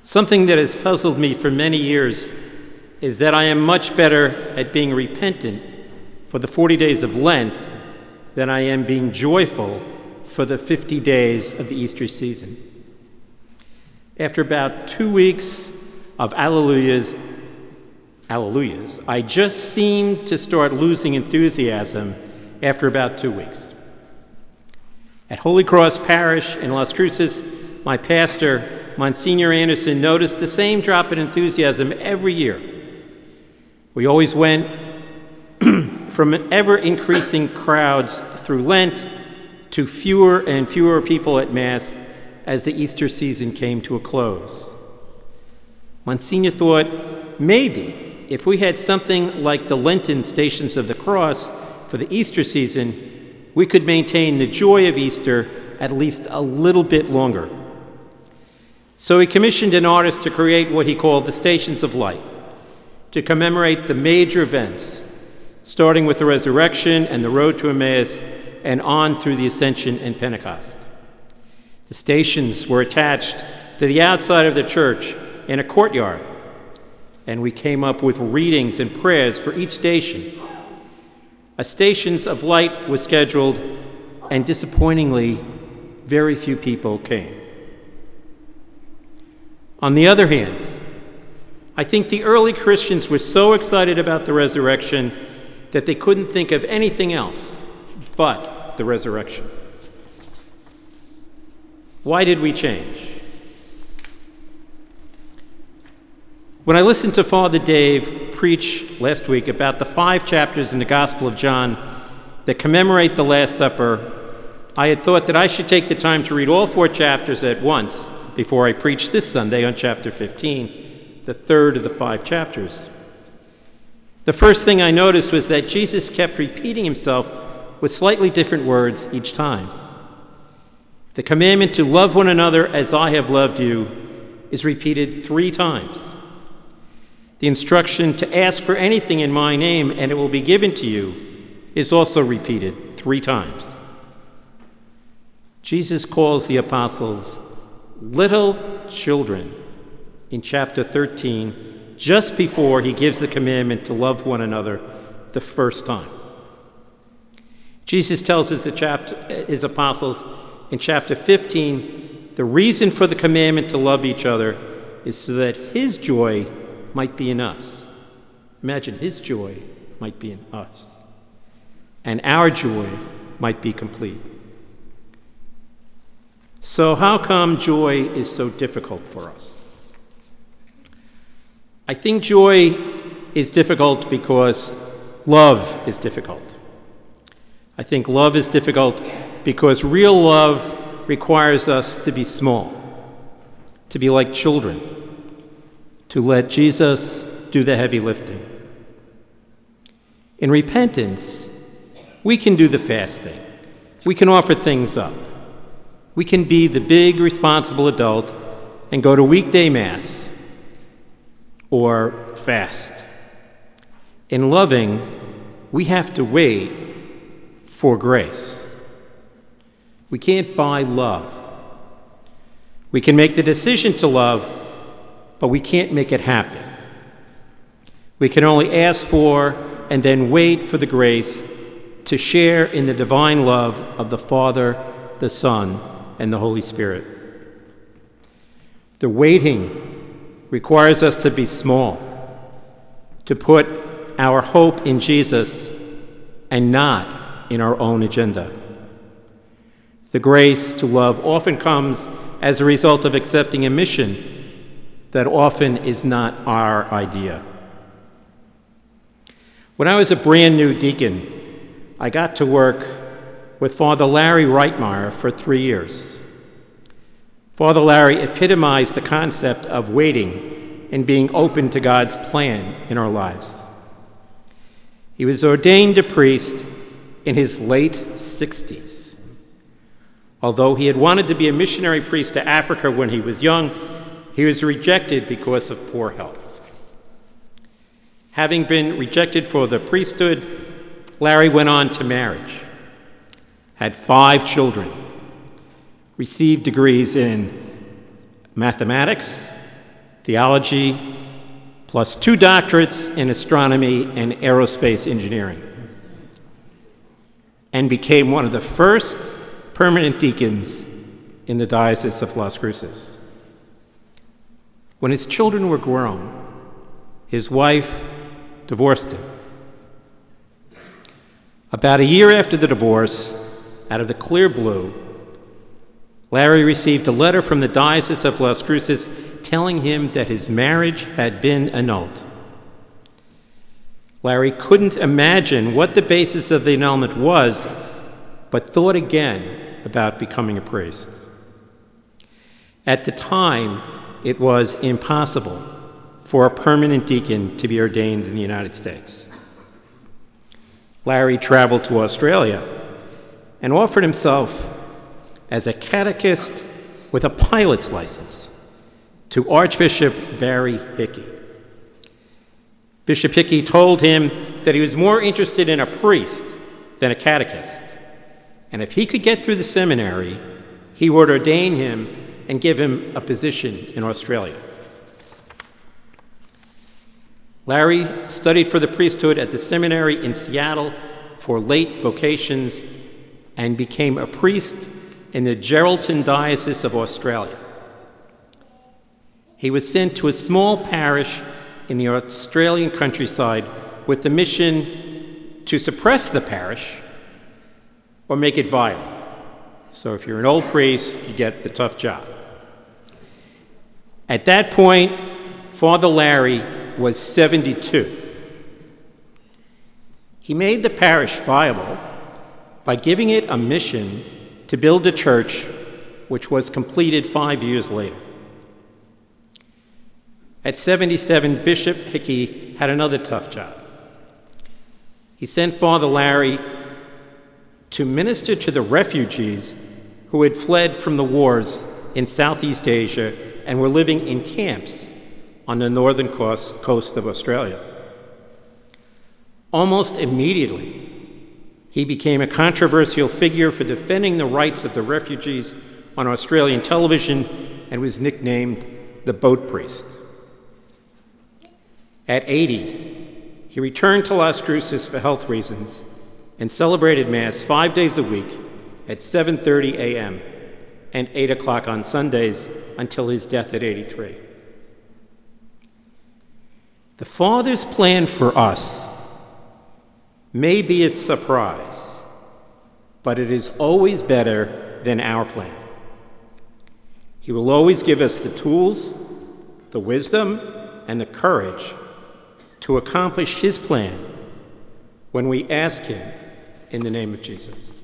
Something that has puzzled me for many years is that I am much better at being repentant for the 40 days of Lent than I am being joyful for the 50 days of the Easter season. After about 2 weeks of alleluias, I just seemed to start losing enthusiasm after about 2 weeks. At Holy Cross Parish in Las Cruces, my pastor, Monsignor Anderson, noticed the same drop in enthusiasm every year. We always went from ever-increasing crowds through Lent to fewer and fewer people at Mass as the Easter season came to a close. Monsignor thought maybe if we had something like the Lenten Stations of the Cross for the Easter season, we could maintain the joy of Easter at least a little bit longer. So he commissioned an artist to create what he called the Stations of Light, to commemorate the major events, starting with the resurrection and the road to Emmaus, and on through the Ascension and Pentecost. The stations were attached to the outside of the church in a courtyard, and we came up with readings and prayers for each station. A Stations of Light was scheduled, and disappointingly, very few people came. On the other hand, I think the early Christians were so excited about the resurrection that they couldn't think of anything else but the resurrection. Why did we change? When I listened to Father Dave preach last week about the 5 chapters in the Gospel of John that commemorate the Last Supper, I had thought that I should take the time to read all 4 chapters at once before I preach this Sunday on chapter 15, the third of the 5 chapters. The first thing I noticed was that Jesus kept repeating himself with slightly different words each time. The commandment to love one another as I have loved you is repeated 3 times. The instruction to ask for anything in my name and it will be given to you is also repeated 3 times. Jesus calls the apostles little children in chapter 13, just before he gives the commandment to love one another the first time. Jesus tells his apostles in chapter 15, the reason for the commandment to love each other is so that his joy might be in us. Imagine his joy might be in us, and our joy might be complete. So how come joy is so difficult for us? I think joy is difficult because love is difficult. I think love is difficult because real love requires us to be small, to be like children, to let Jesus do the heavy lifting. In repentance, we can do the fasting. We can offer things up. We can be the big, responsible adult and go to weekday Mass or fast. In loving, we have to wait for grace. We can't buy love. We can make the decision to love, but we can't make it happen. We can only ask for and then wait for the grace to share in the divine love of the Father, the Son, and the Holy Spirit. The waiting requires us to be small, to put our hope in Jesus and not in our own agenda. The grace to love often comes as a result of accepting a mission that often is not our idea. When I was a brand new deacon, I got to work with Father Larry Reitmeyer for 3 years. Father Larry epitomized the concept of waiting and being open to God's plan in our lives. He was ordained a priest in his late 60s. Although he had wanted to be a missionary priest to Africa when he was young, he was rejected because of poor health. Having been rejected for the priesthood, Larry went on to marriage, had 5 children, received degrees in mathematics, theology, plus 2 doctorates in astronomy and aerospace engineering, and became one of the first permanent deacons in the Diocese of Las Cruces. When his children were grown, his wife divorced him. About a year after the divorce, out of the clear blue, Larry received a letter from the Diocese of Las Cruces telling him that his marriage had been annulled. Larry couldn't imagine what the basis of the annulment was, but thought again about becoming a priest. At the time, it was impossible for a permanent deacon to be ordained in the United States. Larry traveled to Australia and offered himself as a catechist with a pilot's license to Archbishop Barry Hickey. Bishop Hickey told him that he was more interested in a priest than a catechist, and if he could get through the seminary, he would ordain him and give him a position in Australia. Larry studied for the priesthood at the seminary in Seattle for late vocations and became a priest in the Geraldton Diocese of Australia. He was sent to a small parish in the Australian countryside with the mission to suppress the parish or make it viable. So if you're an old priest, you get the tough job. At that point, Father Larry was 72. He made the parish viable by giving it a mission to build a church, which was completed 5 years later. At 77, Bishop Hickey had another tough job. He sent Father Larry to minister to the refugees who had fled from the wars in Southeast Asia and were living in camps on the northern coast of Australia. Almost immediately, he became a controversial figure for defending the rights of the refugees on Australian television and was nicknamed the Boat Priest. At 80, he returned to Las Cruces for health reasons and celebrated Mass 5 days a week at 7:30 a.m. and 8 o'clock on Sundays until his death at 83. The Father's plan for us may be a surprise, but it is always better than our plan. He will always give us the tools, the wisdom, and the courage to accomplish his plan when we ask him in the name of Jesus.